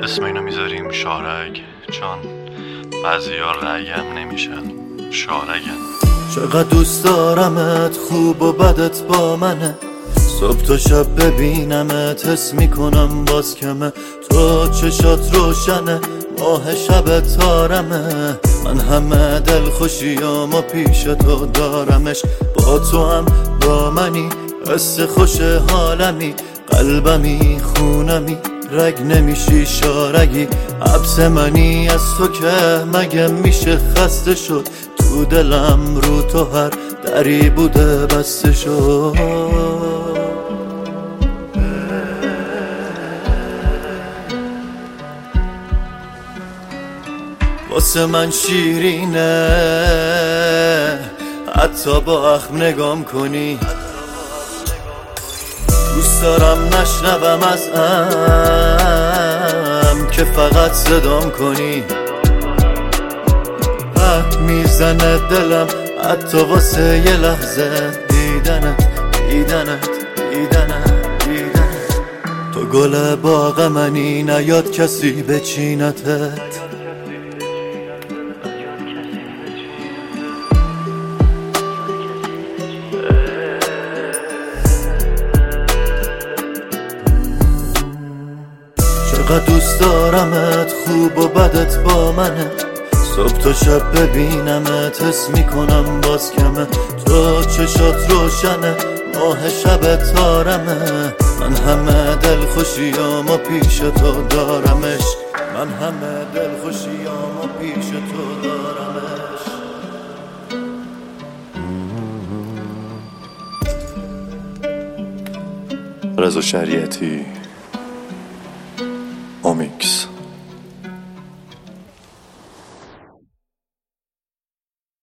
اسم اینو میذاریم شارگ، چون بعضیا رگم نمیشن شارگن. چقدر دوست دارمت، خوب و بدت با منه، صبح تا شب ببینمت حس میکنم باز کمه. تو چشات روشنه، ماه شب تارمه، من همه دل خوشیامو پیش تو دارمش. با تو هم با منی، حس خوش حالمی، قلبمی خونمی، رگ نمیشی شارگی. حبس منی از تو که مگه میشه خسته شد، تو دلم رو تو هر دری بوده بسته شد. واسه من شیرینه حتی با اخم نگام کنی، دوست دارم نشنوم از که فقط صدام کنی. میزنه دلم حتی واسه یه لحظه، دیدنت دیدنت دیدنت دیدنت. تو گل باغ منی، نیاد کسی بچینتت. چقدر دوست دارمت، خوب و بدت با منه، صبح تا شب ببینمت حس میکنم باز کمه. تو چشات روشنه، ماه شب تارمه، من همه دل خوشیامو پیش تو دارمش، من همه دل خوشیامو پیش تو دارمش. رضا شریعتی، اومیکس.